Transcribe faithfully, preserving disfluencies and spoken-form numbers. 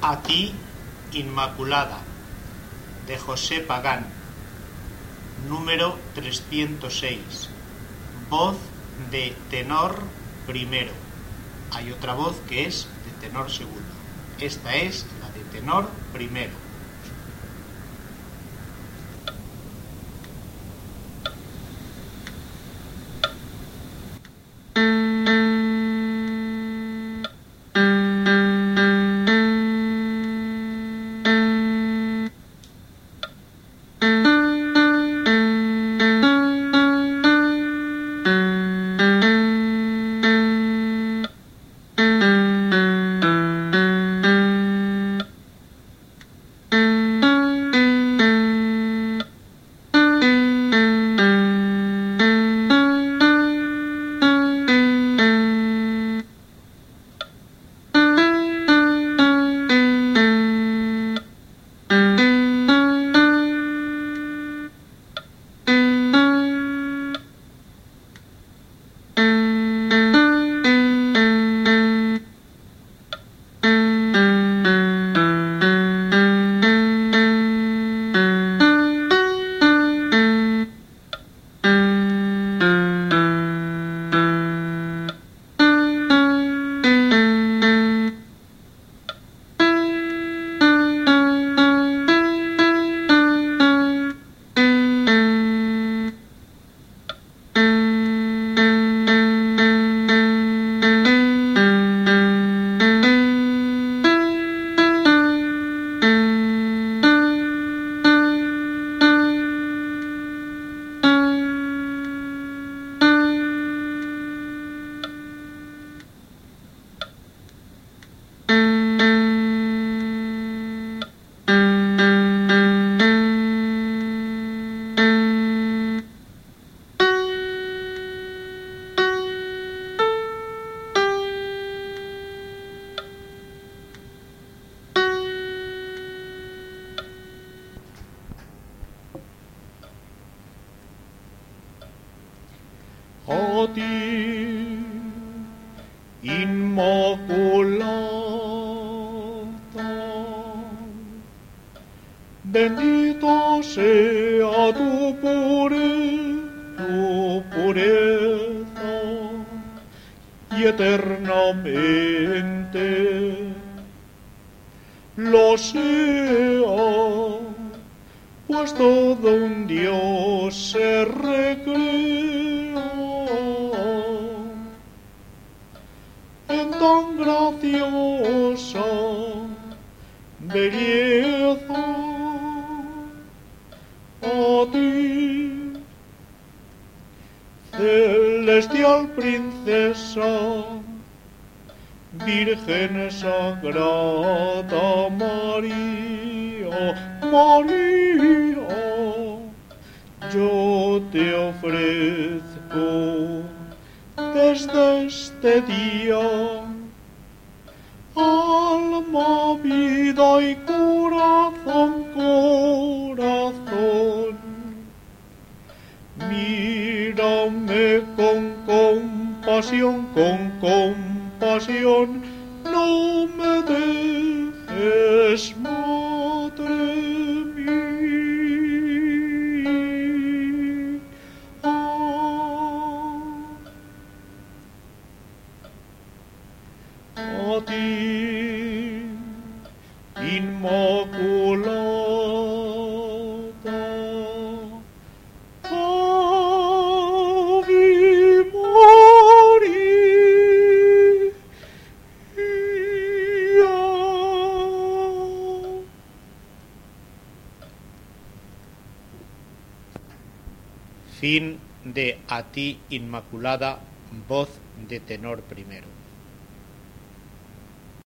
A ti, Inmaculada, de José Pagán, número trescientos seis, voz de tenor primero. Hay otra voz que es de tenor segundo. Esta es la de tenor primero. A ti, Inmaculada, bendito sea tu pureza, tu pureza, y eternamente lo sea, pues todo un Dios se recrea en tan graciosa belleza. A ti, celestial princesa, Virgen Sagrada María, María, yo te ofrezco desde este día alma, vida y corazón, corazón. Mírame con compasión, con compasión, no me dejes, madre mía. A ti, Inmaculada, Ave María. Fin de A ti, Inmaculada, voz de tenor primero.